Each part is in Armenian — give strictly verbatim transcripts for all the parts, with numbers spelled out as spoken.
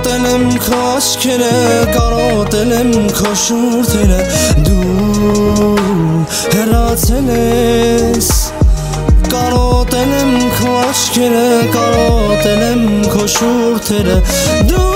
կարոտել եմ քո աչքերը, կարոտել եմ քո շուրթերը, դու հեռացել ես։ Կարոտել եմ քո աչքերը, կարոտել եմ քո շուրթերը, դու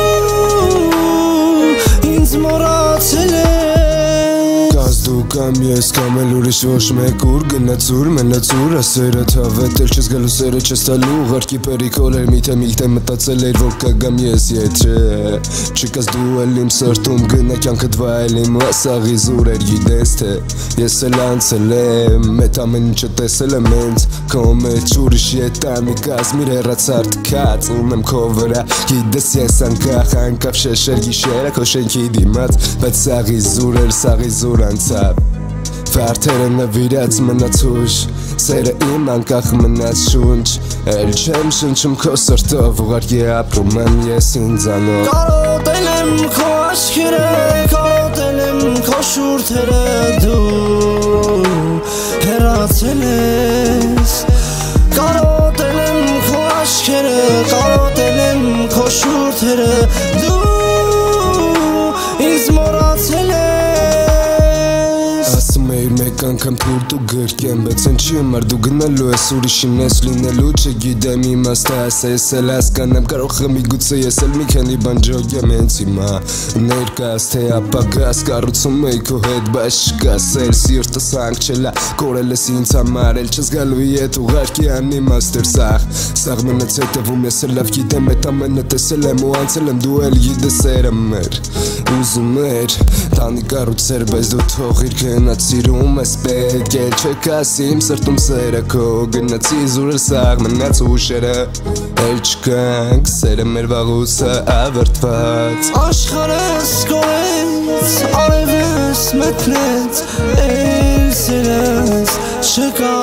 ինձ մոռացել ես։ Դու կամ ես կամ էլ ուրիշ ոչ մեկ ուր գնացուր մնացուր ասերը թավետել չես գալու սերը չես տալու ուղարկի պերիկոլ էր միթե միթե մտածել էր որ կգամ ես եթե չկաս դու էլ իմ սրտում գնա կյանքդ վայել իմ ասաղի զուր էր գիտես թե ես էլ անցել եմ մետ ամեն ինչը տեսել եմ ինձ քո մեջ ուրիշ ետամի կազմիր հեռացար թքած ում եմ քո վրա գիտես ես անկախ անկապ շեշեր գիշերը քո շենքի դիմաց բայց սաղի զուր էր սաղի զուր անցավ Վարդերը նվիրած մնաց հույժ Սերը իմ անկախ մնաց շունչ Էլ չեմ շնչում քո սրտով ուղարկի ապրում եմ ես ինձանով Կարոտել եմ քո աչքերը, կարոտել եմ քո շուրթերը, դու հեռացել ես Կարոտել եմ քո աչքերը, կարոտել եմ քո շուրթերը, դու ինձ մոռացել ես Ասում էիր մեկ անգամ թույլ դու գրկեմ բայց ինչի համար դու գնալու ես ուրիշին ես լինելու չգիտեմ իմաստը ասա ես էլ հասկանամ կարող եմ միգուցե ես էլ մի քանի բան ջոգեմ հենց հիմա ներկաս թե ապագաս կառուցում էի քո հետ բայց չկաս էլ սիրտս հանգչելա կորել ես ինձ համար էլ չես գալու ետ ուղարկի անիմաստ էր սաղ սաղ մնաց հետևում ես էլ լավ գիտեմ էդ ամենը տեսել եմ ու անցել եմ դու էլ գիտես սերը մեր ուզում էր տանի կառուցեր բայց դու թողիր գնաց սիրում ես պետք է չկաս իմ սրտում սերը քո գնացի զուրը սաղ մնաց ուշերը էլ չկանք սերը մեր վաղուսը ավերտված Աշխարհս կորեց, արևս մթնեց, էլ սերս չկա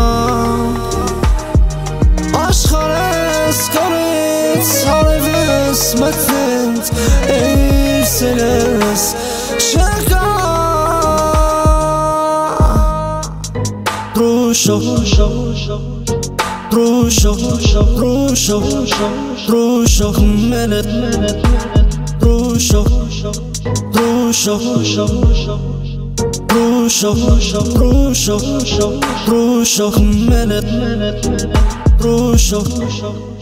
Աշխարհս կորեց, արևս մթնեց, էլ սերս չկա Ռուշո, ռուշո, ռուշո, ռուշո, մենետ, ռուշո, ռուշո, ռուշո, ռուշո, ռուշո, մենետ, ռուշո